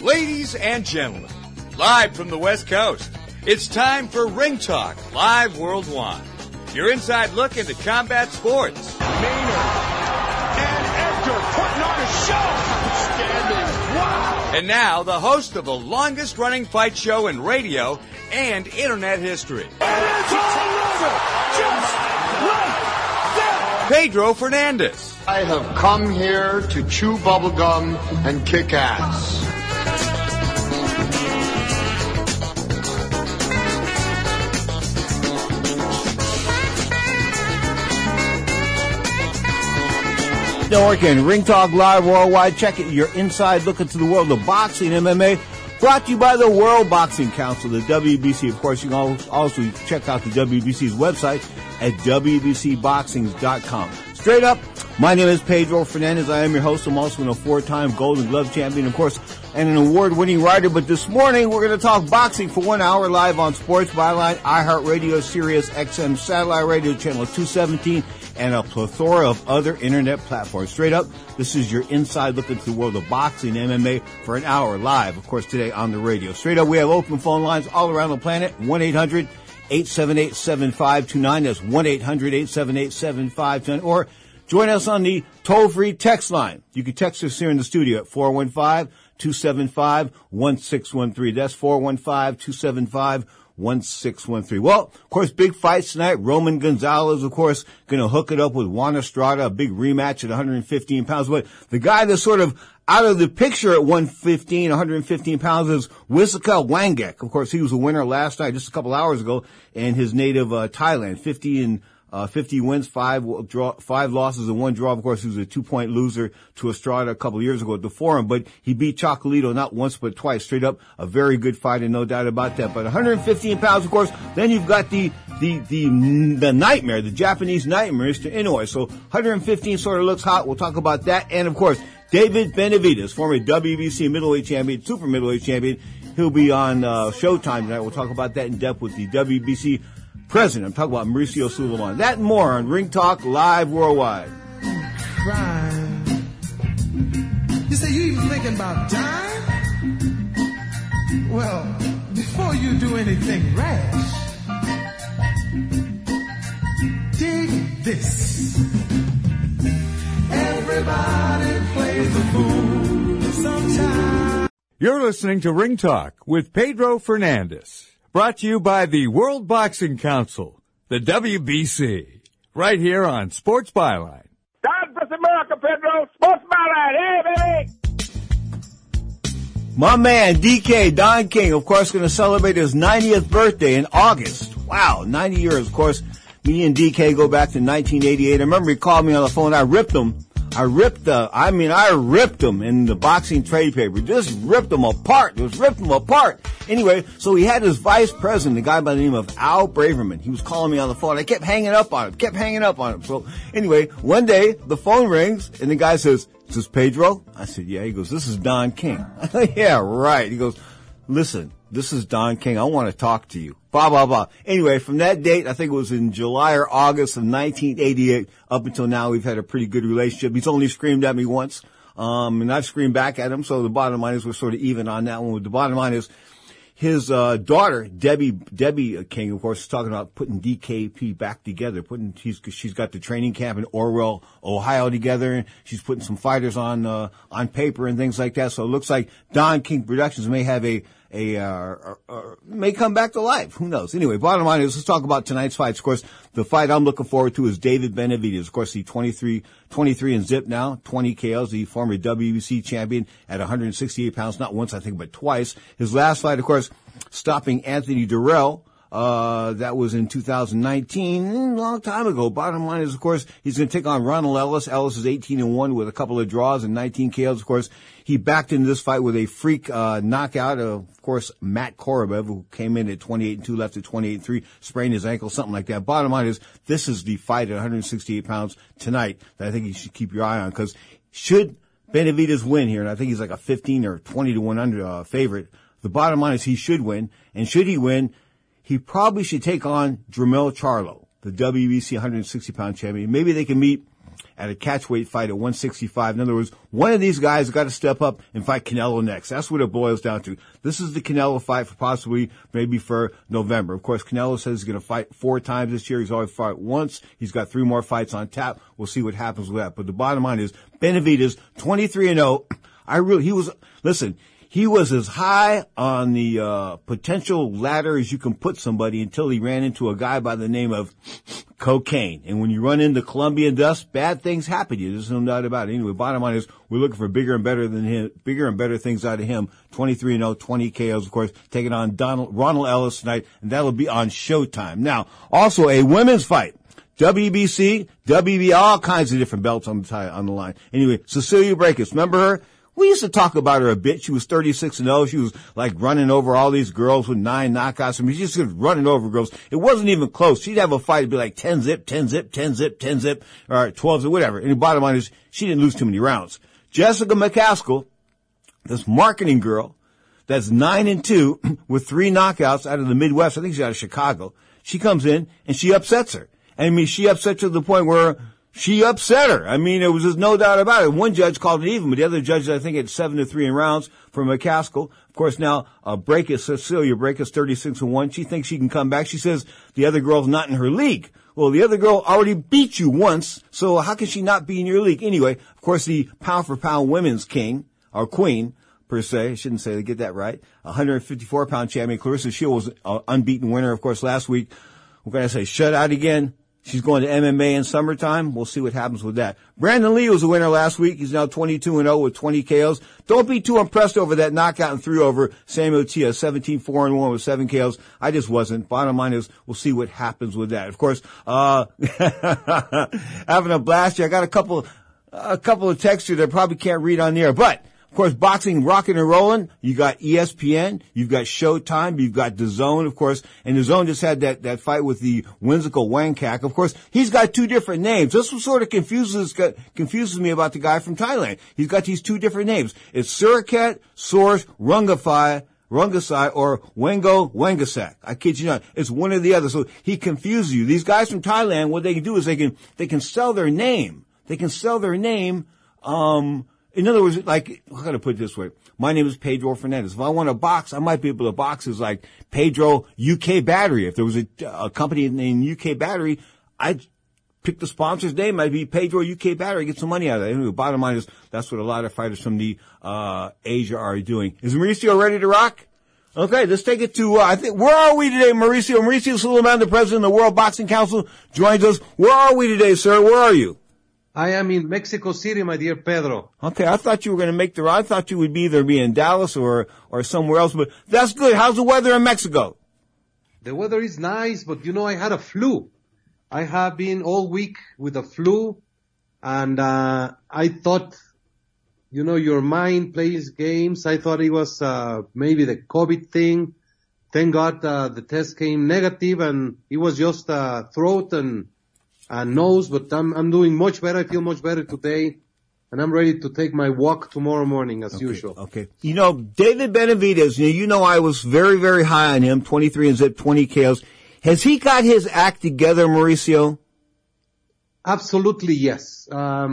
Ladies and gentlemen, live from the West Coast, it's time for Ring Talk Live Worldwide. Your inside look into combat sports. Maynard and Edgar putting on a show. Outstanding. Wow. And now, the host of the longest-running fight show in radio and internet history. And it's all over. Just like that. Pedro Fernandez. I have come here to chew bubblegum and kick ass. Network and Ring Talk Live Worldwide. Check it. Your inside look into the world of boxing and MMA. Brought to you by the World Boxing Council, the WBC. Of course, you can also check out the WBC's website at WBCboxings.com. Straight up, my name is Pedro Fernandez. I am your host. I'm also a 4-time Golden Glove champion, of course, and an award-winning writer. But this morning, we're going to talk boxing for 1 hour live on Sports Byline, iHeartRadio, Sirius XM, Satellite Radio, Channel 217, and a plethora of other internet platforms. Straight up, this is your inside look into the world of boxing and MMA for an hour live, of course, today on the radio. Straight up, we have open phone lines all around the planet, 1-800-878-7529. That's 1-800-878-7529. Or join us on the toll-free text line. You can text us here in the studio at 415-275-1613. That's 415-275-1613. Well, of course, big fights tonight. Roman Gonzalez, of course, going to hook it up with Juan Estrada, a big rematch at 115 pounds. But the guy that's sort of out of the picture at 115 pounds is Wisaka Wangek. Of course, he was a winner last night, just a couple hours ago, in his native Thailand. 50 wins, 5 losses, and 1 draw. Of course, he was a 2-point loser to Estrada a couple of years ago at the Forum, but he beat Chocolito not once but twice. Straight up, a very good fight, and no doubt about that. But 115 pounds, of course. Then you've got the nightmare, the Japanese nightmare, Mr. Inoue. So 115 sort of looks hot. We'll talk about that, and of course, David Benavidez, former WBC middleweight champion, super middleweight champion. He'll be on Showtime tonight. We'll talk about that in depth with the WBC president. I'm talking about Mauricio Sulaiman. That and more on Ring Talk Live Worldwide. Crying. You say you even thinking about dying? Well, before you do anything rash, dig this. Everybody plays a fool sometimes. You're listening to Ring Talk with Pedro Fernandez. Brought to you by the World Boxing Council, the WBC, right here on Sports Byline. God bless America, Pedro. Sports Byline. Hey, baby. My man, DK, Don King, of course, going to celebrate his 90th birthday in August. Wow, 90 years, of course. Me and DK go back to 1988. I remember he called me on the phone. I ripped him. I ripped him in the boxing trade paper. Just ripped him apart. Anyway, so he had his vice president, a guy by the name of Al Braverman. He was calling me on the phone. I kept hanging up on him. So anyway, one day the phone rings and the guy says, "Is this Pedro?" I said, "Yeah." He goes, "This is Don King." "Yeah, right." He goes, "Listen, this is Don King. I want to talk to you." Blah, blah, blah. Anyway, from that date, I think it was in July or August of 1988, up until now, we've had a pretty good relationship. He's only screamed at me once, and I've screamed back at him, so the bottom line is we're sort of even on that one. The bottom line is his daughter, Debbie King, of course, is talking about putting DKP back together. She's got the training camp in Orwell, Ohio together, and she's putting some fighters on paper and things like that. So it looks like Don King Productions may have may come back to life. Who knows? Anyway, bottom line is, let's talk about tonight's fights. Of course, the fight I'm looking forward to is David Benavidez. Of course, the 23 and zip now, 20 KOs, the former WBC champion at 168 pounds, not once, I think, but twice. His last fight, of course, stopping Anthony Durrell. That was in 2019, a long time ago. Bottom line is, of course, he's going to take on Ronald Ellis. Ellis is 18-1 with a couple of draws and 19 KOs. Of course, he backed into this fight with a freak knockout of course, Matt Korobev, who came in at 28-2, left at 28-3, sprained his ankle, something like that. Bottom line is, this is the fight at 168 pounds tonight that I think you should keep your eye on, because should Benavidez win here, and I think he's like a 15 or 20-1 under favorite, the bottom line is he should win, and should he win, he probably should take on Jermell Charlo, the WBC 160-pound champion. Maybe they can meet at a catchweight fight at 165. In other words, one of these guys got to step up and fight Canelo next. That's what it boils down to. This is the Canelo fight for possibly maybe for November. Of course, Canelo says he's going to fight 4 times this year. He's already fought once. He's got 3 more fights on tap. We'll see what happens with that. But the bottom line is Benavidez 23-0. He was as high on the potential ladder as you can put somebody until he ran into a guy by the name of cocaine. And when you run into Colombian dust, bad things happen to you. There's no doubt about it. Anyway, bottom line is we're looking for bigger and better things out of him. 23-0, 20 KOs, of course, taking on Ronald Ellis tonight, and that'll be on Showtime. Now, also a women's fight. WBC, WB, all kinds of different belts on the line. Anyway, Cecilia Brækhus, remember her? We used to talk about her a bit. She was 36-0. She was like running over all these girls with 9 knockouts. I mean, she just was running over girls. It wasn't even close. She'd have a fight. It'd be like 10-zip, 10-zip, 10-zip, 10-zip, or 12-zip, whatever. And the bottom line is she didn't lose too many rounds. Jessica McCaskill, this marketing girl that's 9-2 with 3 knockouts out of the Midwest. I think she's out of Chicago. She comes in and she upsets her. I mean, she upsets her to the point where she upset her. I mean, there was just no doubt about it. One judge called it even, but the other judge, I think, had 7-3 in rounds for McCaskill. Of course, now, Cecilia Brækhus, 36-1. She thinks she can come back. She says the other girl's not in her league. Well, the other girl already beat you once, so how can she not be in your league? Anyway, of course, the pound-for-pound women's king, or queen, per se, I shouldn't say to get that right, 154-pound champion, Clarissa Shield was an unbeaten winner, of course, last week. What can I say? Shut out again. She's going to MMA in summertime. We'll see what happens with that. Brandon Lee was a winner last week. He's now 22-0 with 20 KOs. Don't be too impressed over that knockout and 3 over Samuel Tia, 17-4-1 with 7 KOs. I just wasn't. Bottom line is we'll see what happens with that. Of course, having a blast here. I got a couple of texts here that I probably can't read on the air, but of course, boxing rocking and rolling. You got ESPN, you've got Showtime, you've got DAZN, of course, and DAZN just had that fight with the Whimsical Wangkak. Of course, he's got 2 different names. This was sort of confuses me about the guy from Thailand. He's got these 2 different names. It's Suraket Source Rungasai or Wengo Wangasak. I kid you not. It's one or the other. So he confuses you. These guys from Thailand, what they can do is they can sell their name. They can sell their name, in other words, like, how can I put it this way? My name is Pedro Fernandez. If I want to box, I might be able to box as like Pedro UK Battery. If there was a company named UK Battery, I'd pick the sponsor's name. I'd be Pedro UK Battery, get some money out of it. Anyway, bottom line is that's what a lot of fighters from the Asia are doing. Is Mauricio ready to rock? Okay, let's take it to, I think, where are we today, Mauricio? Mauricio Suleiman, the president of the World Boxing Council, joins us. Where are we today, sir? Where are you? I am in Mexico City, my dear Pedro. Okay, I thought you were going to make I thought you would either be in Dallas or somewhere else, but that's good. How's the weather in Mexico? The weather is nice, but I had a flu. I have been all week with a flu, and I thought, your mind plays games. I thought it was maybe the COVID thing. Thank God the test came negative, and it was just throat and nose, but I'm doing much better. I feel much better today, and I'm ready to take my walk tomorrow morning as usual. Okay. David Benavidez, I was very, very high on him, 23-0, 20 KOs. Has he got his act together, Mauricio? Absolutely, yes.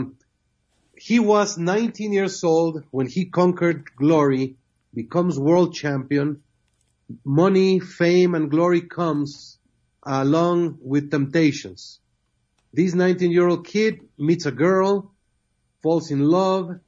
He was 19 years old when he conquered glory, becomes world champion. Money, fame, and glory comes along with temptations. This 19-year-old kid meets a girl, falls in love,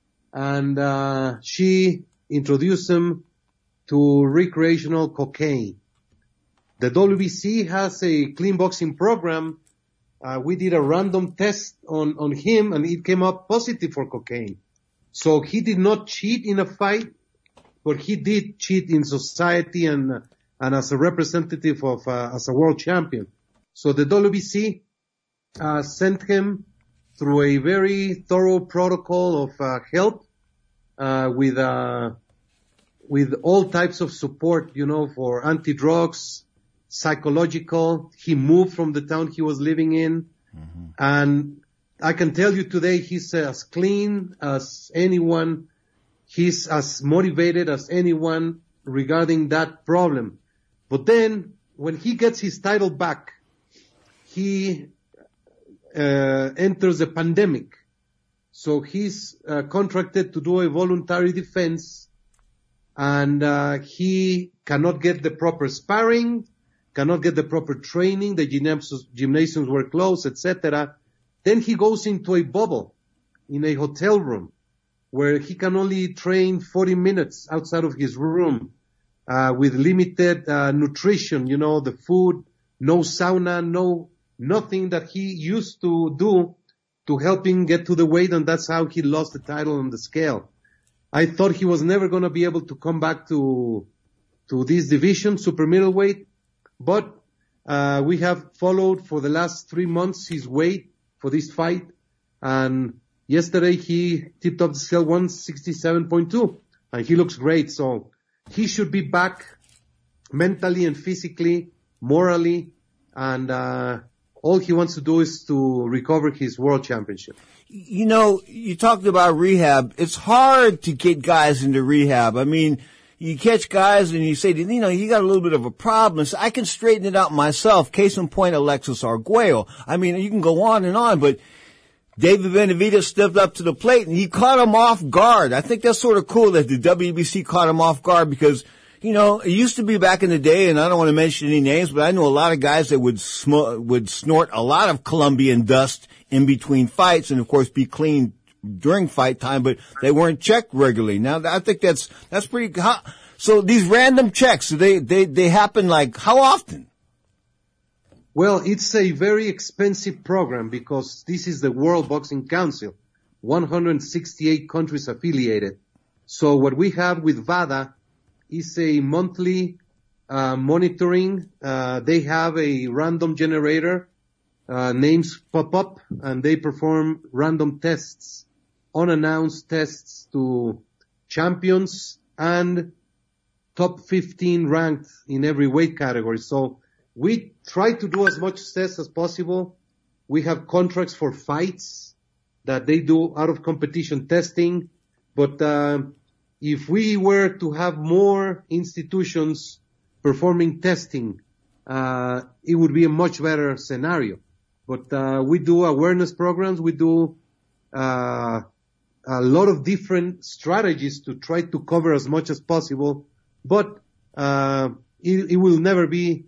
and she introduced him to recreational cocaine. The WBC has a clean boxing program. We did a random test on him, and it came up positive for cocaine. So he did not cheat in a fight, but he did cheat in society and as a representative of as a world champion. So the WBC sent him through a very thorough protocol of help with all types of support, for anti-drugs, psychological. He moved from the town he was living in, and I can tell you today he's as clean as anyone. He's as motivated as anyone regarding that problem. But then when he gets his title back, he enters a pandemic. So he's contracted to do a voluntary defense, and he cannot get the proper sparring, cannot get the proper training, the gymnasiums were closed, etc. Then he goes into a bubble in a hotel room where he can only train 40 minutes outside of his room, with limited nutrition, the food, no sauna, nothing that he used to do to help him get to the weight, and that's how he lost the title on the scale. I thought he was never going to be able to come back to this division, super middleweight, but we have followed for the last 3 months his weight for this fight, and yesterday he tipped up the scale 167.2, and he looks great. So he should be back mentally and physically, morally, and all he wants to do is to recover his world championship. You talked about rehab. It's hard to get guys into rehab. I mean, you catch guys and you say, you got a little bit of a problem. So I can straighten it out myself. Case in point, Alexis Arguello. I mean, you can go on, but David Benavidez stepped up to the plate and he caught him off guard. I think that's sort of cool that the WBC caught him off guard because, it used to be back in the day, and I don't want to mention any names, but I know a lot of guys that would snort a lot of Colombian dust in between fights and of course be clean during fight time, but they weren't checked regularly. Now, I think that's pretty hot. So these random checks, they happen like how often? Well, it's a very expensive program because this is the World Boxing Council, 168 countries affiliated. So what we have with WADA is a monthly monitoring. They have a random generator, names pop up, and they perform random tests, unannounced tests to champions and top 15 ranked in every weight category. So we try to do as much tests as possible. We have contracts for fights that they do out of competition testing. But if we were to have more institutions performing testing, it would be a much better scenario. But we do awareness programs. We do a lot of different strategies to try to cover as much as possible. But it will never be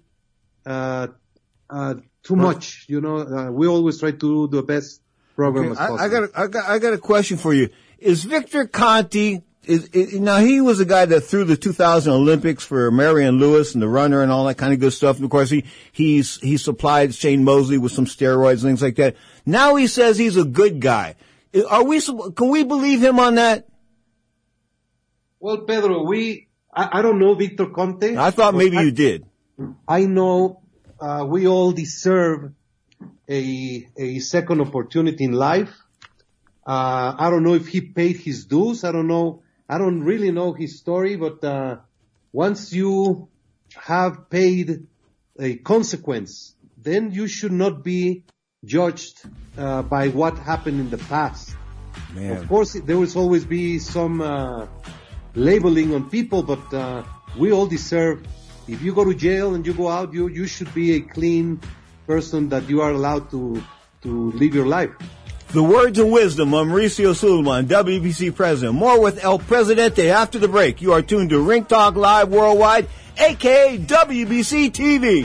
too much. We always try to do the best program as possible. I got a question for you. Is Victor Conte? Now he was a guy that threw the 2000 Olympics for Marion Lewis and the runner and all that kind of good stuff. And of course he supplied Shane Mosley with some steroids and things like that. Now he says he's a good guy. Can we believe him on that? Well, Pedro, I don't know Victor Conte. I thought maybe you did. I know, we all deserve a second opportunity in life. I don't know if he paid his dues. I don't really know his story, but once you have paid a consequence, then you should not be judged by what happened in the past. Man. Of course, there will always be some labeling on people, but we all deserve. If you go to jail and you go out, you should be a clean person that you are allowed to live your life. The words and wisdom of Mauricio Sulaiman, WBC president. More with El Presidente after the break. You are tuned to Ring Talk Live Worldwide, aka WBC TV.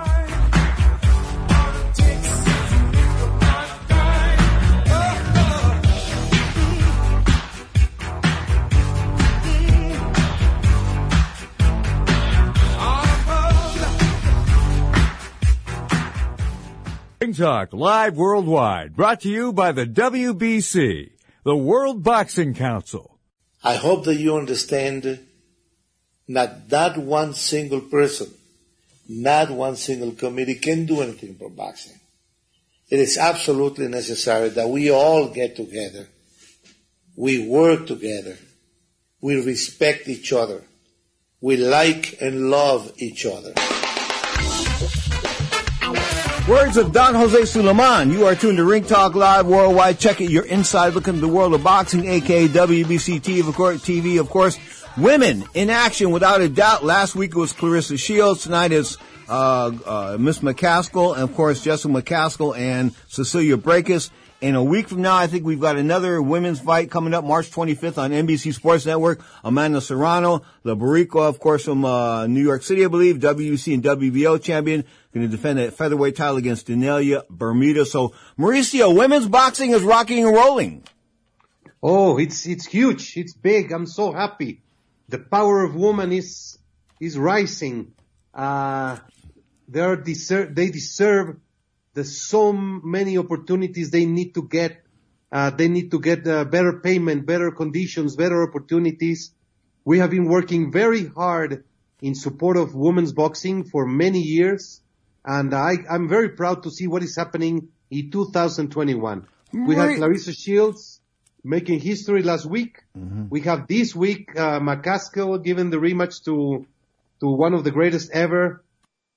Ring Talk Live Worldwide, brought to you by the WBC, the World Boxing Council. I hope that you understand not one single person, not one single committee can do anything for boxing. It is absolutely necessary that we all get together, we work together, we respect each other, we like and love each other. Words of Don Jose Sulaiman. You are tuned to Ring Talk Live Worldwide. Check it. You're inside looking at the world of boxing, aka WBC TV, of course. Women in action, without a doubt. Last week it was Clarissa Shields. Tonight is Miss McCaskill, and of course Jessica McCaskill and Cecilia Brækhus. And a week from now, I think we've got another women's fight coming up March 25th on NBC Sports Network. Amanda Serrano, the Boricua, of course, from New York City, I believe, WBC and WBO champion, going to defend that featherweight title against Danelia Bermuda. So, Mauricio, women's boxing is rocking and rolling. Oh, it's huge. It's big. I'm so happy. The power of woman is rising. They deserve there's so many opportunities they need to get. They need to get better payment, better conditions, better opportunities. We have been working very hard in support of women's boxing for many years, and I'm very proud to see what is happening in 2021. We had Clarissa Shields making history last week. Mm-hmm. We have this week McCaskill giving the rematch to one of the greatest ever,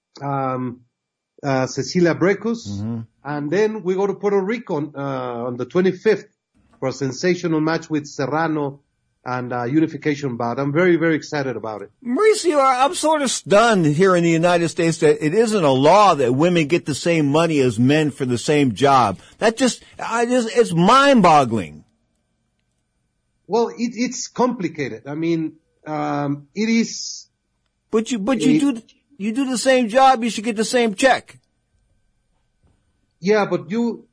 Cecilia Brækhus, mm-hmm. And then we go to Puerto Rico on the 25th for a sensational match with Serrano and unification bout. I'm very, very excited about it. Mauricio, I'm sort of stunned here in the United States that it isn't a law that women get the same money as men for the same job. It's mind-boggling. Well, it's complicated. I mean, it is. But you do the same job, you should get the same check. Yeah, but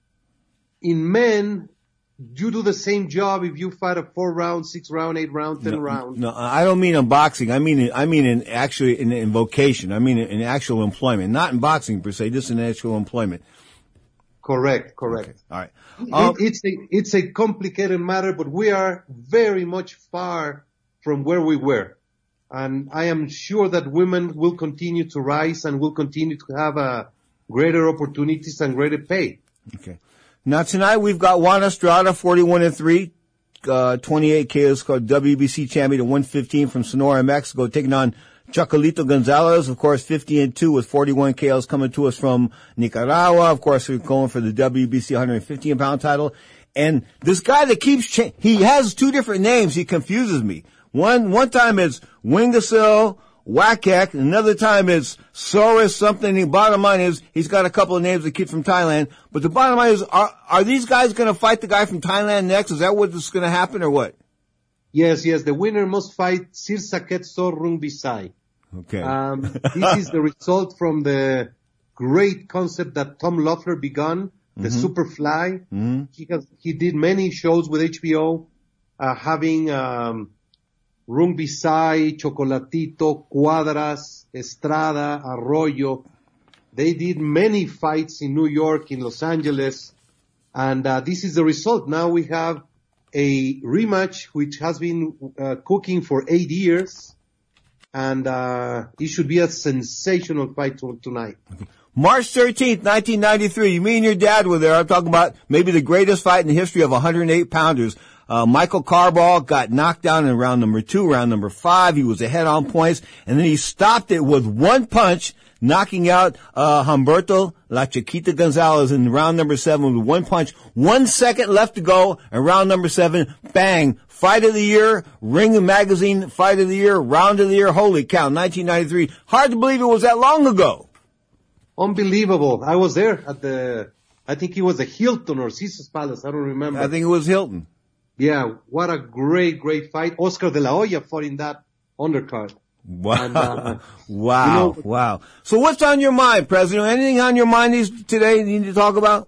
in men, you do the same job if you fight a 4-round, 6-round, 8-round, 10-round. No, I don't mean in boxing. I mean in vocation. I mean in actual employment. Not in boxing per se, just in actual employment. Correct. Okay. All right. It's a complicated matter, but we are very much far from where we were. And I am sure that women will continue to rise and will continue to have greater opportunities and greater pay. Okay. Now tonight we've got Juan Estrada, 41-3, 28 KOs, called WBC champion at 115 from Sonora, Mexico, taking on Chocolatito Gonzalez, of course, 50-2 with 41 KOs coming to us from Nicaragua. Of course, we're going for the WBC 115-pound title. And this guy that he has two different names. He confuses me. One time it's Wingasil Wakek, another time it's Soros something. The bottom line is he's got a couple of names, the kid from Thailand. But the bottom line is, are these guys going to fight the guy from Thailand next? Is that what's going to happen or what? Yes. The winner must fight Sirsaket Sorrung Bisai. Okay. This is the result from the great concept that Tom Loeffler begun, the mm-hmm. Superfly. Mm-hmm. He did many shows with HBO, having Rung Bisai, Chocolatito, Cuadras, Estrada, Arroyo. They did many fights in New York, in Los Angeles, and this is the result. Now we have a rematch which has been cooking for 8 years, and it should be a sensational fight tonight. Okay. March 13th, 1993, me and your dad were there. I'm talking about maybe the greatest fight in the history of 108-pounders. Michael Carball got knocked down in round number 2, round number 5. He was ahead on points, and then he stopped it with one punch, knocking out Humberto La Chiquita Gonzalez in round number 7 with one punch. 1 second left to go, and round number 7, bang, fight of the year, Ring Magazine fight of the year, round of the year, holy cow, 1993. Hard to believe it was that long ago. Unbelievable. I was there I think it was the Hilton or Caesar's Palace, I don't remember. I think it was Hilton. Yeah, what a great fight. Oscar de la Hoya fought in that undercard. Wow. And, wow. So what's on your mind, President? Anything on your mind today you need to talk about?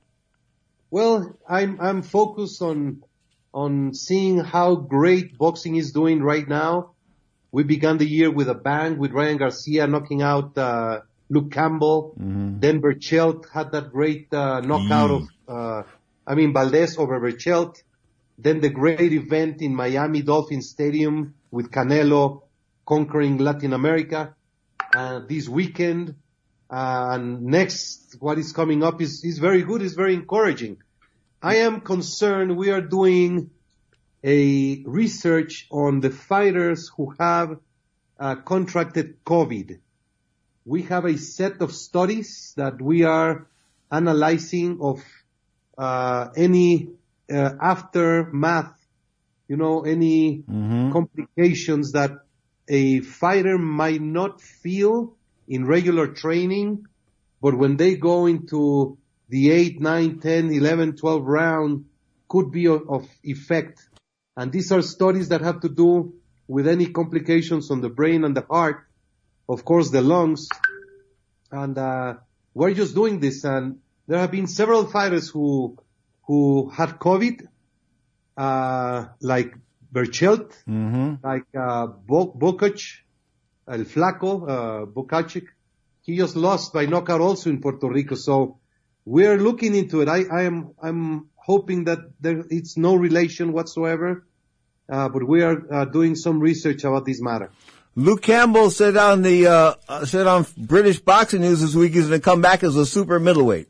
Well, I'm focused on seeing how great boxing is doing right now. We began the year with a bang with Ryan Garcia knocking out Luke Campbell. Mm-hmm. Then Berchelt had that great knockout of Valdez over Berchelt. Then the great event in Miami Dolphin Stadium with Canelo conquering Latin America this weekend. And next, what is coming up is very good, is very encouraging. I am concerned we are doing a research on the fighters who have contracted COVID. We have a set of studies that we are analyzing of any aftermath, any complications that a fighter might not feel in regular training, but when they go into the 8, 9, 10, 11, 12 round, could be of effect. And these are studies that have to do with any complications on the brain and the heart, of course the lungs. And we're just doing this, and there have been several fighters who had COVID, like Berchelt, like Bokac, El Flaco, Bokacic. He just lost by knockout also in Puerto Rico. So we're looking into it. I'm hoping that it's no relation whatsoever, but we are doing some research about this matter. Luke Campbell said on British Boxing News this week he's going to come back as a super middleweight.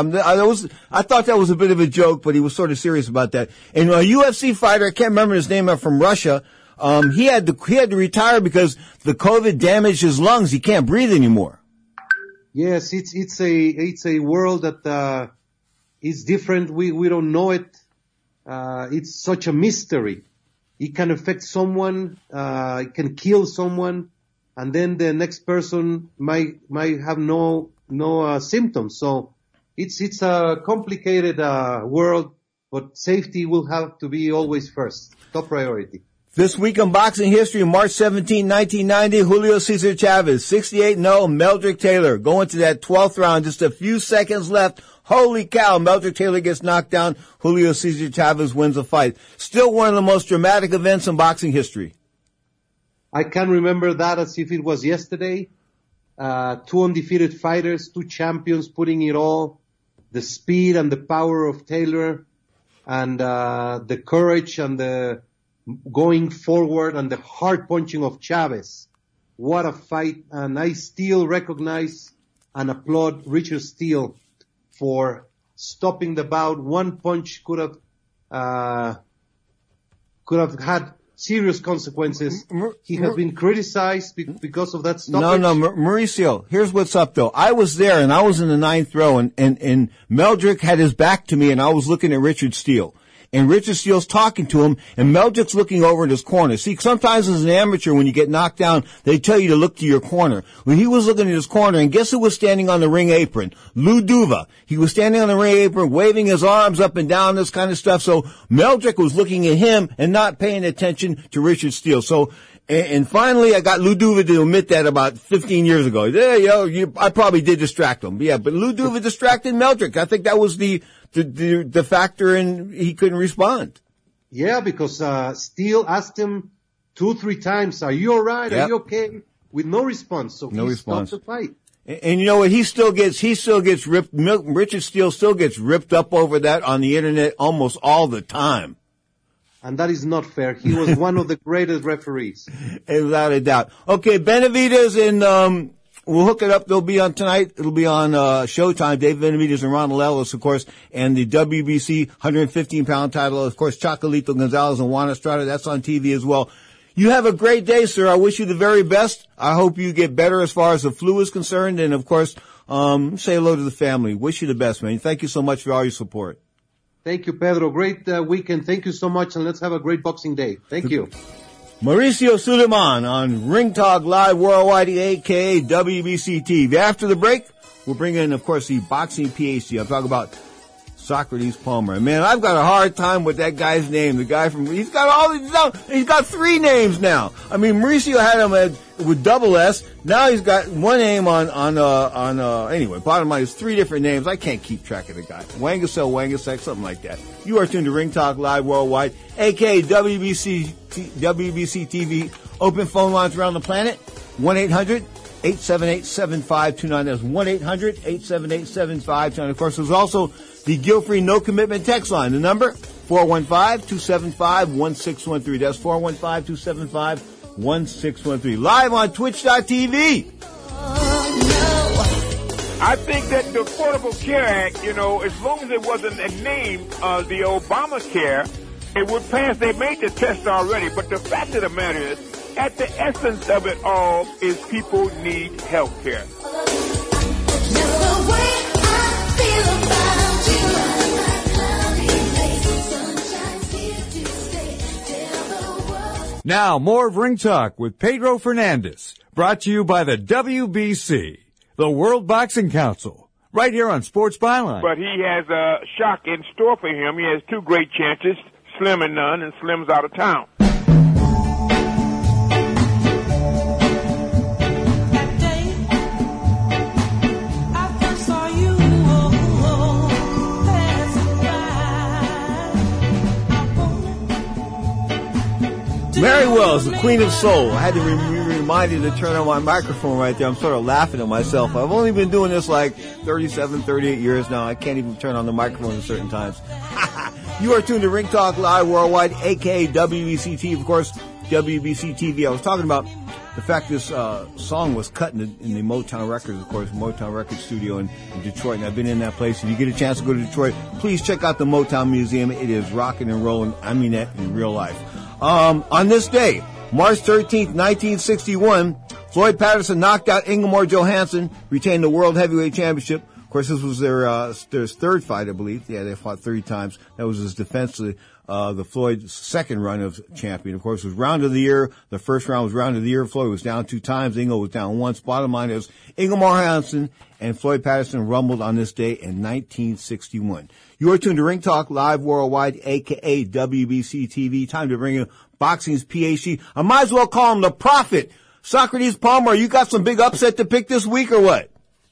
I thought that was a bit of a joke, but he was sort of serious about that. And a UFC fighter, I can't remember his name, from Russia, he had to retire because the COVID damaged his lungs. He can't breathe anymore. Yes, it's a world that is different. We don't know it. It's such a mystery. It can affect someone, it can kill someone, and then the next person might have no symptoms. So it's a complicated world, but safety will have to be always first, top priority. This week in boxing history, March 17, 1990, Julio Cesar Chavez, 68-0, Meldrick Taylor, going to that 12th round, just a few seconds left. Holy cow, Meldrick Taylor gets knocked down. Julio Cesar Chavez wins the fight. Still one of the most dramatic events in boxing history. I can remember that as if it was yesterday. Two undefeated fighters, two champions putting it all. The speed and the power of Taylor, and the courage and the going forward and the hard punching of Chavez. What a fight. And I still recognize and applaud Richard Steele for stopping the bout. One punch could have had serious consequences. He has been criticized because of that stoppage. No, Mauricio, here's what's up though. I was there and I was in the 9th row and Meldrick had his back to me and I was looking at Richard Steele. And Richard Steele's talking to him, and Meldrick's looking over in his corner. See, sometimes as an amateur, when you get knocked down, they tell you to look to your corner. Well, he was looking at his corner, and guess who was standing on the ring apron? Lou Duva. He was standing on the ring apron, waving his arms up and down, this kind of stuff. So Meldrick was looking at him and not paying attention to Richard Steele. So, and finally, I got Lou Duva to admit that about 15 years ago. Yeah, I probably did distract him. Yeah, but Lou Duva distracted Meldrick. I think that was the factor in he couldn't respond. Yeah, because Steele asked him 2-3 times, "Are you all right? Yep. Are you okay?" With no response. So no response. Stopped the fight. And you know what? He still gets ripped. Richard Steele still gets ripped up over that on the internet almost all the time. And that is not fair. He was one of the greatest referees. Without a doubt. Okay, Benavidez and we'll hook it up. They'll be on tonight. It'll be on Showtime. Dave Benavidez and Ronald Ellis, of course, and the WBC 115-pound title. Of course, Chocolatito Gonzalez and Juan Estrada. That's on TV as well. You have a great day, sir. I wish you the very best. I hope you get better as far as the flu is concerned. And, of course, say hello to the family. Wish you the best, man. Thank you so much for all your support. Thank you, Pedro. Great weekend. Thank you so much, and let's have a great Boxing Day. Thank you. Mauricio Suleiman on Ring Talk Live Worldwide, a.k.a. WBC TV. After the break, we'll bring in, of course, the boxing PhD. I'll talk about Socrates Palmer. Man, I've got a hard time with that guy's name. The guy he's got 3 names now. I mean, Mauricio had him with double S. Now he's got one name anyway, bottom line is 3 different names. I can't keep track of the guy. Wangasek, something like that. You are tuned to Ring Talk Live Worldwide, a.k.a. WBC TV. Open phone lines around the planet. 1-800-878-7529. That's 1-800-878-7529. Of course, there's also the guilt-free no-commitment text line. The number, 415-275-1613. That's 415-275-1613. Live on Twitch.tv. I think that the Affordable Care Act, as long as it wasn't a name of the Obamacare, it would pass. They made the test already. But the fact of the matter is, at the essence of it all, is people need health care. Now, more of Ring Talk with Pedro Fernandez, Brought to you by the WBC, the World Boxing Council, right here on Sports Byline. But he has a shock in store for him. He has two great chances, Slim and none, and Slim's out of town. Mary Wells, the Queen of Soul. I had to be reminded to turn on my microphone right there. I'm sort of laughing at myself. I've only been doing this like 37, 38 years now. I can't even turn on the microphone at certain times. You are tuned to Ring Talk Live Worldwide, a.k.a. WBC TV. Of course, WBC TV. I was talking about the fact this song was cut in the Motown Records, of course, Motown Records studio in Detroit. And I've been in that place. If you get a chance to go to Detroit, please check out the Motown Museum. It is rocking and rolling. I mean that in real life. On this day, March 13th, 1961, Floyd Patterson knocked out Ingemar Johansson, retained the World Heavyweight Championship. Of course, this was their third fight, I believe. Yeah, they fought 30 times. That was his defense of the Floyd's second run of champion. Of course, it was round of the year. The first round was round of the year. Floyd was down 2 times. Ingo was down once. Bottom line is Ingemar Johansson and Floyd Patterson rumbled on this day in 1961. You are tuned to Ring Talk Live Worldwide, a.k.a. WBC TV. Time to bring in boxing's PhD. I might as well call him the Prophet. Socrates Palmer, you got some big upset to pick this week or what?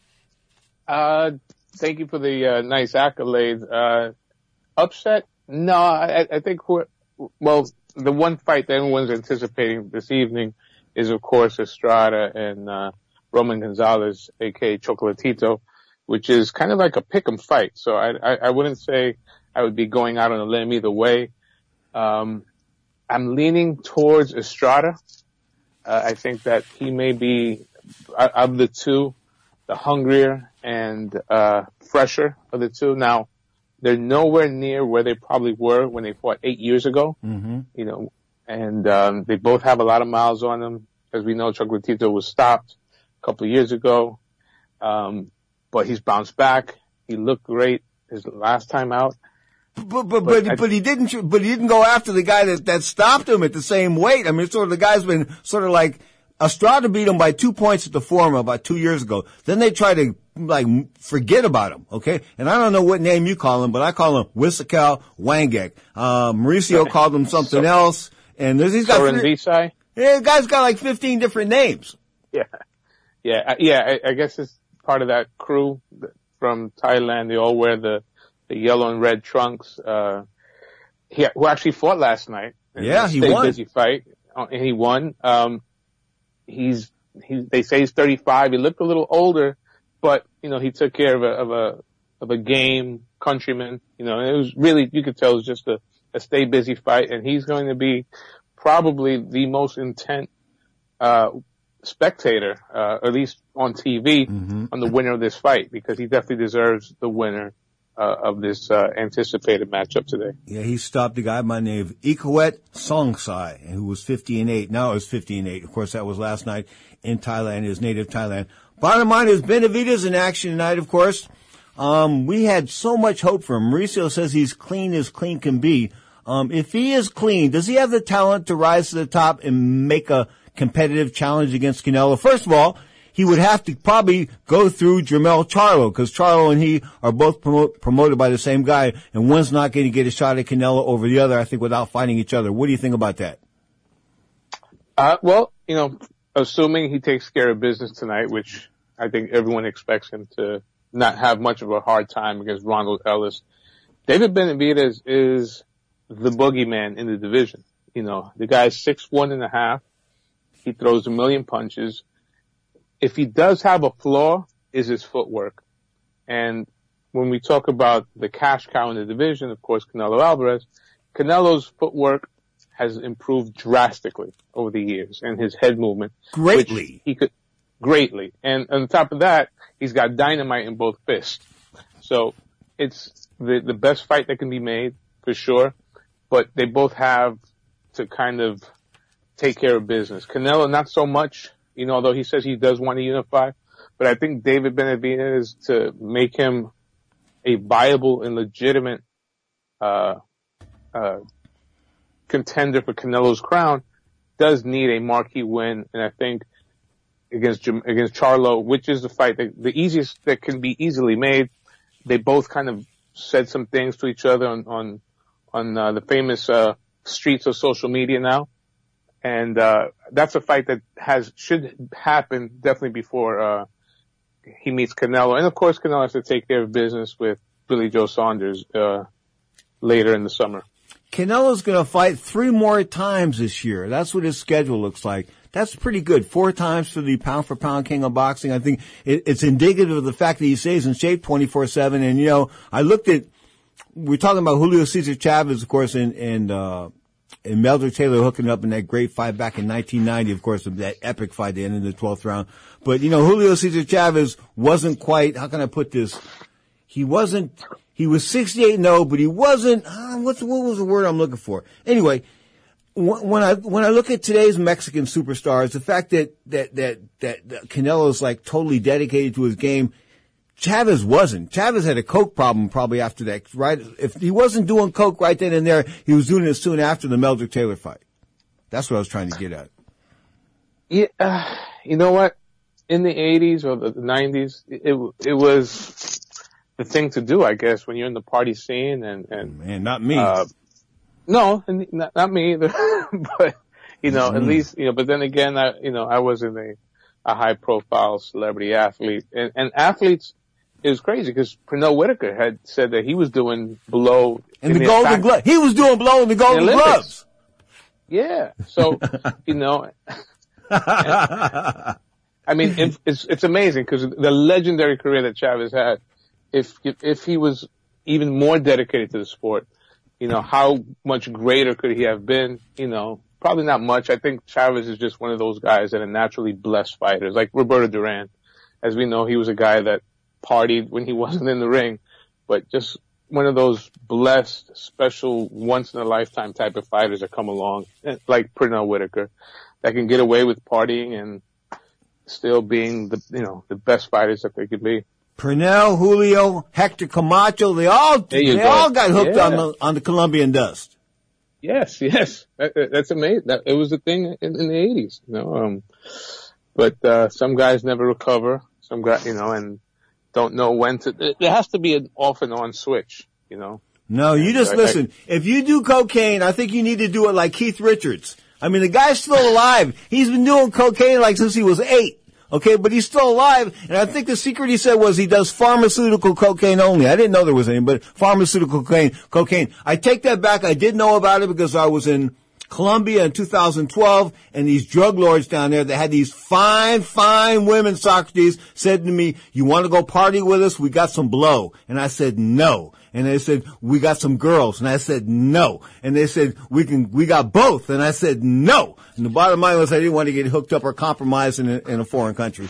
Thank you for the nice accolades. Upset? No, I think the one fight that everyone's anticipating this evening is, of course, Estrada and Roman Gonzalez, a.k.a. Chocolatito, which is kind of like a pick'em fight. So I wouldn't say I would be going out on a limb either way. I'm leaning towards Estrada. I think that he may be, of the two, the hungrier and fresher of the two. Now, they're nowhere near where they probably were when they fought 8 years ago. Mm-hmm. You know, and they both have a lot of miles on them. As we know, Chocolatito was stopped a couple of years ago. But he's bounced back. He looked great his last time out. But he didn't go after the guy that stopped him at the same weight. I mean, sort of the guy's been sort of like Estrada beat him by 2 points at the Forum about 2 years ago. Then they try to like forget about him, okay? And I don't know what name you call him, but I call him Wisakal Wangek. Mauricio called him something else, and he's got the guy's got like 15 different names. Yeah. I guess it's part of that crew from Thailand. They all wear the yellow and red trunks. Who actually fought last night. Yeah, he won. Busy fight, and he won. They say he's 35. He looked a little older, but you know, he took care of a game countryman. You know, and it was really, you could tell it was just a stay busy fight, and he's going to be probably the most intent spectator, at least on TV, on the winner of this fight, because he definitely deserves the winner of this anticipated matchup today. Yeah, he stopped a guy by the name of Ikawet Songsai, who was 50-8. Now it's 50-8. Of course, that was last night in Thailand, his native Thailand. Bottom line is Benavidez in action tonight, of course. We had so much hope for him. Mauricio says he's clean as clean can be. If he is clean, does he have the talent to rise to the top and make a competitive challenge against Canelo? First of all, he would have to probably go through Jermell Charlo, because Charlo and he are both promoted by the same guy, and one's not going to get a shot at Canelo over the other, I think, without fighting each other. What do you think about that? Well, you know, assuming he takes care of business tonight, which I think everyone expects him to not have much of a hard time against Ronald Ellis, David Benavidez is the boogeyman in the division. You know, the guy's 6'1.5". He throws a million punches. If he does have a flaw, is his footwork. And when we talk about the cash cow in the division, of course, Canelo Alvarez, Canelo's footwork has improved drastically over the years, and his head movement. Greatly. Greatly. And on top of that, he's got dynamite in both fists. So it's the best fight that can be made, for sure. But they both have to kind of take care of business. Canelo, not so much. You know, although he says he does want to unify, but I think David Benavidez, to make him a viable and legitimate contender for Canelo's crown, does need a marquee win. And I think against Charlo, which is the fight the easiest that can be easily made. They both kind of said some things to each other on the famous streets of social media now, and that's a fight that should happen definitely before he meets Canelo. And of course, Canelo has to take care of business with Billy Joe Saunders later in the summer. Canelo's going to fight 3 more times this year. That's what his schedule looks like. That's pretty good. 4 times for the pound-for-pound king of boxing. I think it's indicative of the fact that he stays in shape 24/7. And, you know, we're talking about Julio Cesar Chavez, of course, and Meldrick Taylor hooking up in that great fight back in 1990, of course, that epic fight, the end of the 12th round. But, you know, Julio Cesar Chavez wasn't quite, how can I put this? He was 68-0, but he wasn't, what was the word I'm looking for? Anyway, when I look at today's Mexican superstars, the fact that Canelo's like totally dedicated to his game, Chavez wasn't. Chavez had a coke problem probably after that, right? If he wasn't doing coke right then and there, he was doing it soon after the Meldrick Taylor fight. That's what I was trying to get at. Yeah, you know what? In the 80s or the 90s, it was the thing to do, I guess, when you're in the party scene and man, not me. No, not me either. But, you know, at least, you know, but then again, I wasn't a high profile celebrity athlete. And athletes, it was crazy because Pernell Whitaker had said that he was doing below in the Golden Glove. He was doing below in the Golden Gloves. Yeah. So, you know, I mean, it's amazing because the legendary career that Chavez had, if he was even more dedicated to the sport, you know, how much greater could he have been? You know, probably not much. I think Chavez is just one of those guys that are naturally blessed fighters, like Roberto Duran. As we know, he was a guy that partied when he wasn't in the ring, but just one of those blessed, special, once-in-a-lifetime type of fighters that come along, like Pernell Whitaker, that can get away with partying and still being the best fighters that they could be. Pernell, Julio, Hector Camacho, they all got hooked on the Colombian dust. Yes. That's amazing. It was a thing in the 80s, you know. But some guys never recover. Some guys, you know, and don't know when to. There has to be an off and on switch, you know. No, you just listen. If you do cocaine, I think you need to do it like Keith Richards. I mean, the guy's still alive. He's been doing cocaine like since he was 8. Okay, but he's still alive, and I think the secret he said was he does pharmaceutical cocaine only. I didn't know there was any, but pharmaceutical cocaine. I take that back. I did know about it because I was in Colombia in 2012, and these drug lords down there that had these fine women, Socrates, said to me, "You want to go party with us? We got some blow." And I said, "No." And they said, "We got some girls." And I said, "No." And they said, we got both. And I said, "No." And the bottom line was I didn't want to get hooked up or compromised in a foreign country.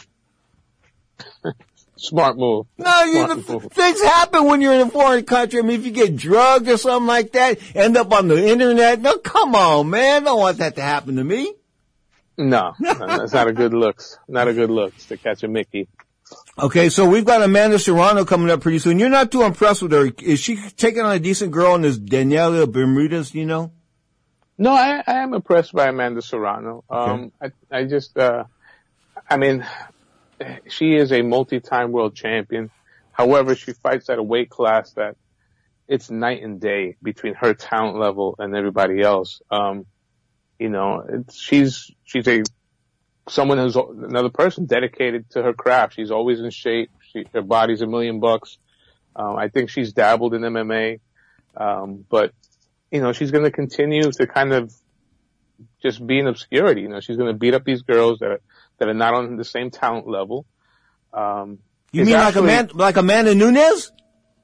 Smart move. No, things happen when you're in a foreign country. I mean, if you get drugged or something like that, end up on the internet. No, come on, man. I don't want that to happen to me. No, that's not a good looks. Not a good looks to catch a Mickey. Okay, so we've got Amanda Serrano coming up pretty soon. You're not too impressed with her. Is she taking on a decent girl in this Daniela Bermudez, do you know? No, I am impressed by Amanda Serrano. Okay. I just, I mean, she is a multi-time world champion. However, she fights at a weight class that it's night and day between her talent level and everybody else. You know, she's someone who's another person dedicated to her craft. She's always in shape. Her body's $1 million. I think she's dabbled in MMA. But, you know, she's going to continue to kind of just be in obscurity. You know, she's going to beat up these girls that are not on the same talent level. You mean like Amanda Nunes?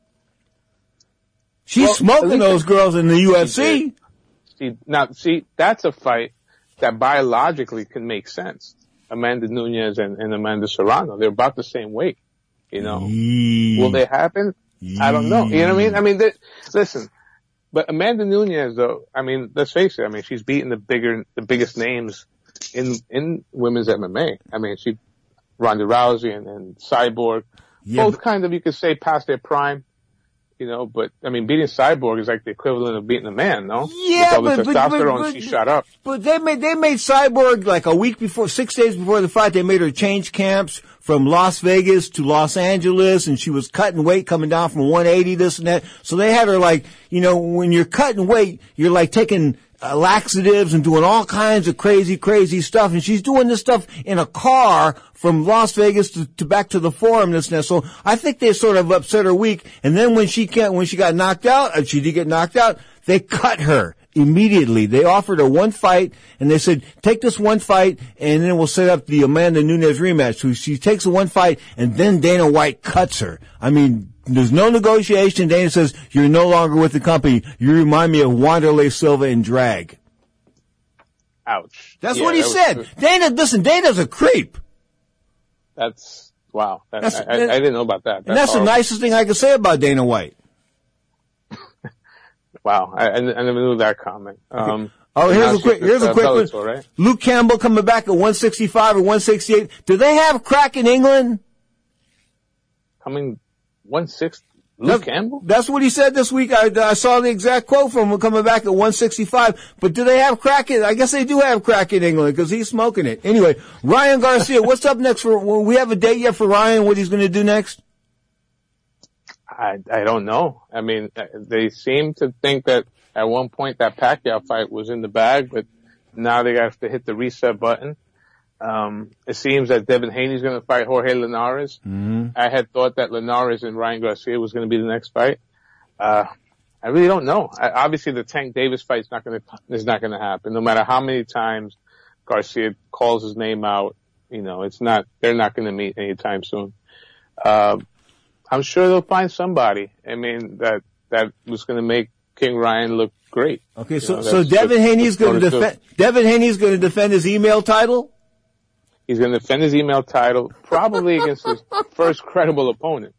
She's smoking those girls in the UFC. See, that's a fight that biologically can make sense. Amanda Nunes and Amanda Serrano, they're about the same weight, you know. Will they happen? I don't know. You know what I mean? I mean, listen, but Amanda Nunes, though, I mean, let's face it, I mean, she's beaten the biggest names in women's MMA. I mean, Ronda Rousey and Cyborg, both kind of, you could say, past their prime. but I mean, beating Cyborg is like the equivalent of beating a man, no? Yeah, with all the testosterone she shot up. But they made Cyborg like a week before, 6 days before the fight. They made her change camps from Las Vegas to Los Angeles, and she was cutting weight, coming down from 180, this and that. So they had her like, when you're cutting weight, you're like taking laxatives and doing all kinds of crazy stuff. And she's doing this stuff in a car from Las Vegas to back to the Forum, this and that. So I think they sort of upset her week. And then when she got knocked out, she did get knocked out, they cut her immediately. They offered her one fight, and they said, take this one fight, and then we'll set up the Amanda Nunes rematch. So she takes the one fight, and then Dana White cuts her. I mean, there's no negotiation. Dana says, you're no longer with the company. You remind me of Wanderlei Silva in drag. Ouch. That's what he said. Dana's a creep. That's, wow. I didn't know about that. That's the nicest thing I could say about Dana White. Wow. I never knew that comment. Here's a quick one. Right? Luke Campbell coming back at 165 or 168. Do they have crack in England? Coming 160. Luke Campbell? That's what he said this week. I saw the exact quote from him coming back at 165. But do they have crack in? I guess they do have crack in England because he's smoking it. Anyway, Ryan Garcia, what's up next we have a date yet for Ryan, what he's going to do next? I don't know. I mean, they seem to think that at one point that Pacquiao fight was in the bag, but now they have to hit the reset button. It seems that Devin Haney's going to fight Jorge Linares. Mm-hmm. I had thought that Linares and Ryan Garcia was going to be the next fight. I really don't know. Obviously, the Tank Davis fight is not going to happen. No matter how many times Garcia calls his name out, they're not going to meet anytime soon. I'm sure they'll find somebody. I mean, that was going to make King Ryan look great. Okay, so Devin Haney's going to defend his email title? He's going to defend his email title, probably against his first credible opponent.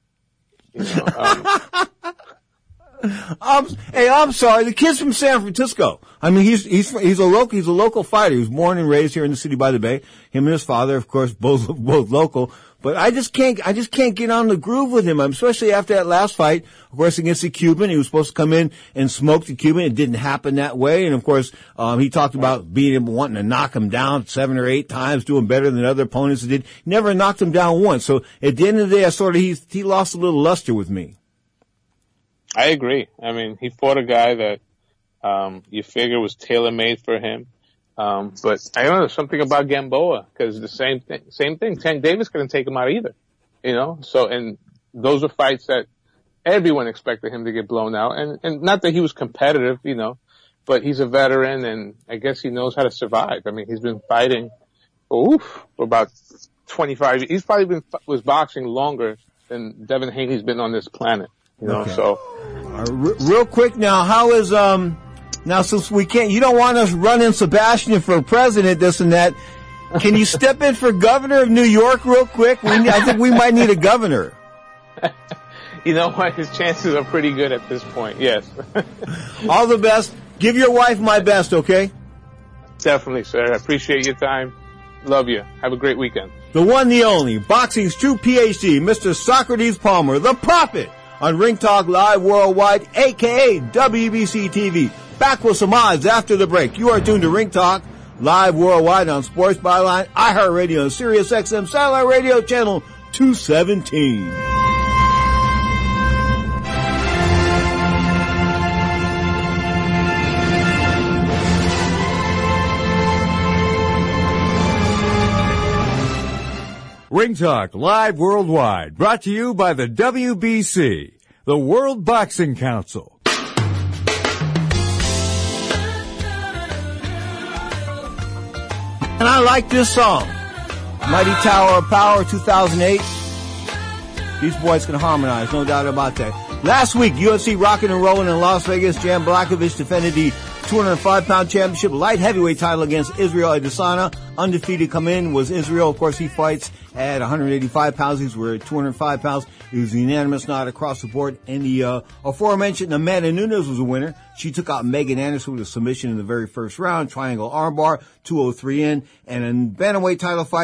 I'm sorry. The kid's from San Francisco. I mean, he's a local fighter. He was born and raised here in the city by the bay. Him and his father, of course, both local. But I just can't get on the groove with him, especially after that last fight, of course, against the Cuban. He was supposed to come in and smoke the Cuban. It didn't happen that way. And of course, he talked about wanting to knock him down 7 or 8 times, doing better than other opponents did. Never knocked him down once. So at the end of the day, he lost a little luster with me. I agree. I mean, he fought a guy that, you figure was tailor-made for him. But I don't know, something about Gamboa, because the same thing. Tank Davis couldn't take him out either, So, and those are fights that everyone expected him to get blown out. And not that he was competitive, but he's a veteran and I guess he knows how to survive. I mean, he's been fighting, for about 25 years. He's probably was boxing longer than Devin Haney's been on this planet, Okay. So. Real quick now, how is, now since you don't want us running Sebastian for president, this and that, can you step in for governor of New York real quick? I think we might need a governor. You know what? His chances are pretty good at this point, yes. All the best. Give your wife my best, okay? Definitely, sir. I appreciate your time. Love you. Have a great weekend. The one, the only, boxing's true PhD, Mr. Socrates Palmer, the Prophet, on Ring Talk Live Worldwide, a.k.a. WBC TV. Back with some odds after the break. You are tuned to Ring Talk Live Worldwide on Sports Byline, iHeartRadio, and Sirius XM Satellite Radio Channel 217. Ring Talk Live Worldwide, brought to you by the WBC, the World Boxing Council. And I like this song, Mighty Tower of Power, 2008. These boys can harmonize, no doubt about that. Last week, UFC rocking and rolling in Las Vegas. Jan Blachowicz defended the 205-pound championship light heavyweight title against Israel Adesanya. Undefeated come in was Israel. Of course, he fights at 185 pounds. These were at 205 pounds. It was a unanimous nod across the board. And the aforementioned Amanda Nunes was a winner. She took out Megan Anderson with a submission in the very first round. Triangle armbar, 203 in. And in bantamweight title fight,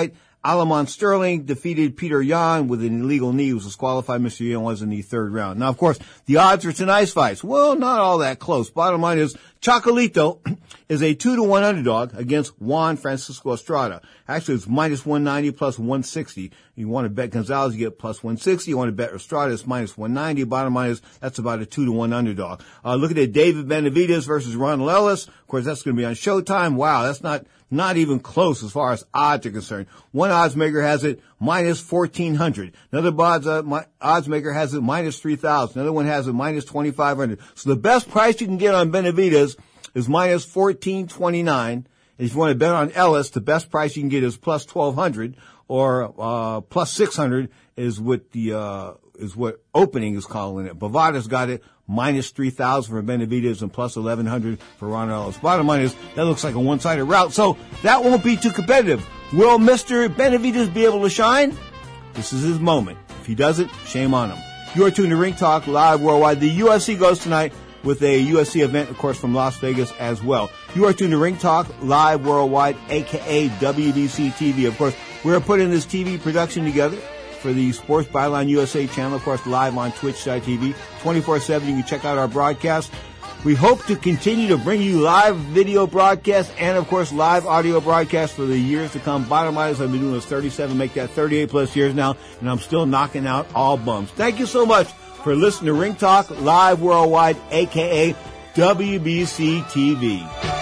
Alamon Sterling defeated Peter Yan with an illegal knee. He was disqualified. Mr. Yan was in the third round. Now, of course, the odds for tonight's fights, well, not all that close. Bottom line is Chocolito is a 2-1 underdog against Juan Francisco Estrada. Actually, it's minus 190 plus 160. You want to bet Gonzalez, you get plus 160. You want to bet Estrada, it's minus 190. Bottom line is that's about a 2-1 underdog. Looking at David Benavidez versus Ronald Ellis. Of course, that's going to be on Showtime. Wow, that's not even close as far as odds are concerned. One odds maker has it minus 1,400. Another odds maker has it minus 3,000. Another one has it minus 2,500. So the best price you can get on Benavidez is minus 1,429. If you want to bet on Ellis, the best price you can get is plus 1,200 or plus 600 is what opening is calling it. Bovada's got it minus 3,000 for Benavidez and plus 1,100 for Ronald Ellis. Bottom line is that looks like a one-sided route, so that won't be too competitive. Will Mr. Benavidez be able to shine? This is his moment. If he doesn't, shame on him. You are tuned to Ring Talk Live Worldwide. The UFC goes tonight with a UFC event, of course, from Las Vegas as well. You are tuned to Ring Talk Live Worldwide, a.k.a. WBC TV. Of course, we're putting this TV production together for the Sports Byline USA channel, of course, live on Twitch.tv, 24/7. You can check out our broadcast. We hope to continue to bring you live video broadcasts and, of course, live audio broadcasts for the years to come. Bottom line is I've been doing this 37, make that 38 plus years now, and I'm still knocking out all bums. Thank you so much for listening to Ring Talk Live Worldwide, a.k.a. WBC TV.